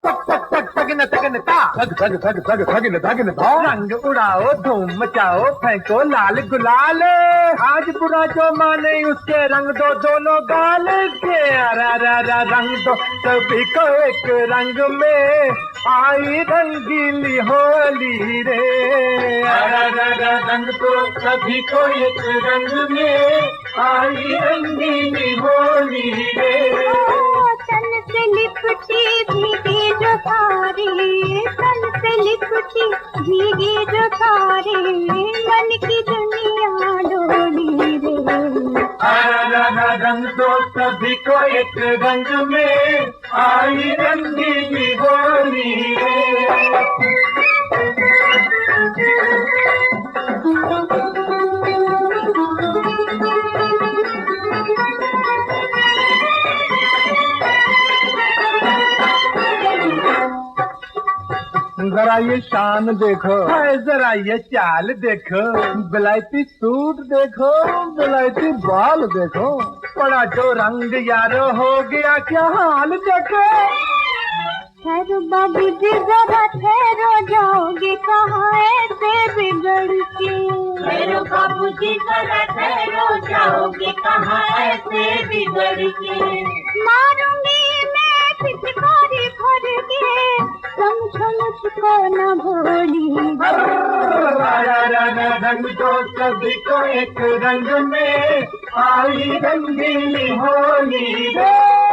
रंग उड़ाओ, धूम मचाओ, फेंको लाल गुलाल। आज बुरा जो माने उसके रंग दो दोनों गाल के। रंग दो सभी को एक रंग में, आई रंगीली होली रे। रंग दो सभी को एक रंग में, आई रंगीली होली रे। तन से लिपटी भीगी जो सारी, तन से लिपटी भीगी जो सारी, मन की दुनिया डोली रे। रंग दो सभी को एक रंग में, आई रंगीली होली रे। जरा ये शान देखो, है जरा ये चाल देखो, बिलायती सूट देखो, बिलायती बाल देखो, बड़ा जो रंग यारो हो गया क्या हाल देखो। ठहरो बाबू जी जरा ठहरो, जाओगे कहाँ ऐसे बिगड़ के। ठहरो बाबू जी जरा ठहरो, जाओगे कहाँ ऐसे बिगड़ के। मारूंगी मैं पिचकारी भर के, समझो मुझको न भोली। रंग दो सभी को एक रंग में, आई रंगीली होली रे।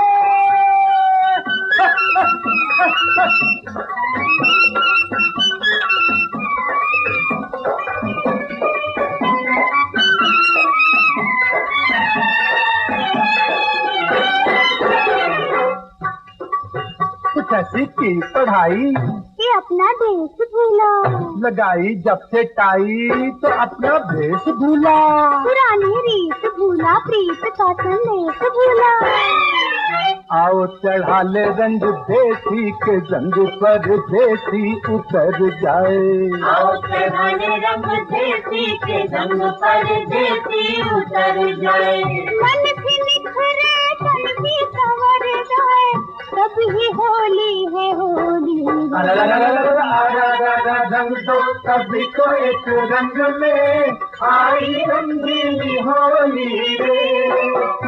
कुछ ऐसी की पढ़ाई कि अपना देश भूला, लगाई जब से टाई तो अपना भेष भूला। पुरानी रीत भूला, प्रीत का संदेश भूला। आओ चढ़ा ले रंग देसी के जंग पर देसी उतर जाए। आओ चढ़ाने रंग देसी के जंग पर देसी उतर जाए। मन भी निखरे, तन भी संवर जाए, तब ही होली है होली। रंग दो सभी को एक रंग में, आई रंगीली होली रे।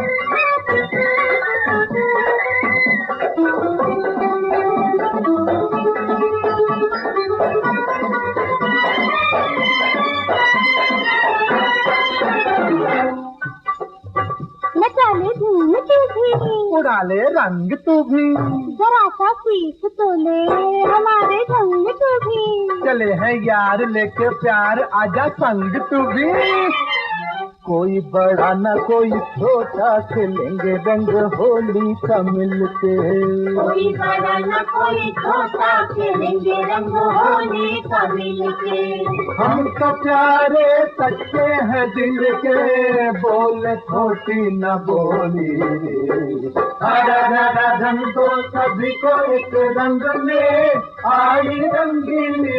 नचा ले धूम तू भी, उड़ा ले रंग तू भी, जरा सा सीख तो ले हमारे ढंग तू भी। चले हैं यार लेके प्यार, आजा संग तू भी। कोई बड़ा न कोई छोटा, खेलेंगे रंग होली का मिलके। कोई बड़ा न कोई छोटा, खेलेंगे रंग होली का मिलके। हम तो प्यारे सच्चे हैं दिल के, बोले खोटी न बोली। रंग दो सभी को एक रंग में, आई रंगीली